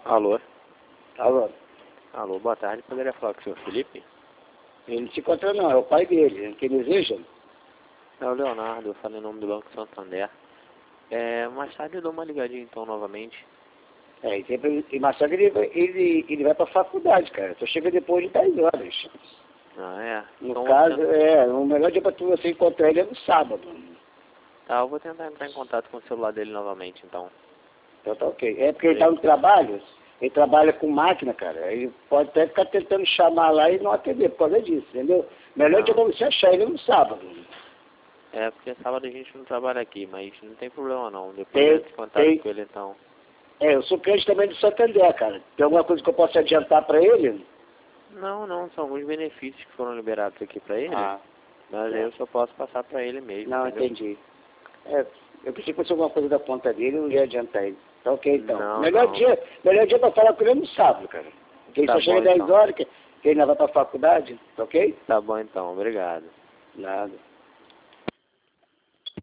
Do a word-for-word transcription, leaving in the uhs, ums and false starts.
Alô? Alô? Alô, boa tarde. Poderia falar com o senhor Felipe? Ele não se encontra não, é o pai dele, que deseja. É o Leonardo, eu falo em nome do Banco Santander. É, mais tarde eu dou uma ligadinha então novamente. É, e sempre, e mas só que ele, vai- ele, ele vai pra faculdade, cara. Só chega depois de dez horas. Ah, é? No Então, caso, eu vou é, o melhor dia pra tu você encontrar ele é no sábado. tá, eu vou tentar entrar em contato com o celular dele novamente então. Então tá ok. É porque ele tá no trabalho, ele trabalha com máquina, cara. Ele pode até ficar tentando chamar lá e não atender por causa disso, entendeu? Melhor Não. dia pra você achar ele no sábado. É, porque sábado a gente não trabalha aqui, mas não tem problema não. Depois Tem- eu entro em contato tem- com ele então. É, eu sou cliente também do Santander, cara. Tem alguma coisa que eu possa adiantar pra ele? Não, não, são alguns benefícios que foram liberados aqui pra ele, Ah, mas tá. eu só posso passar pra ele mesmo, Não, entendeu? entendi. É, eu pensei que fosse alguma coisa da conta dele, eu ia adiantar ele. Tá ok, então. Não, melhor, não. Dia, melhor dia pra falar com ele é no sábado, cara. Porque ele Tá só bom, chega às dez então. horas, que, que ele ainda vai pra faculdade, tá ok? Tá bom então, obrigado. Nada.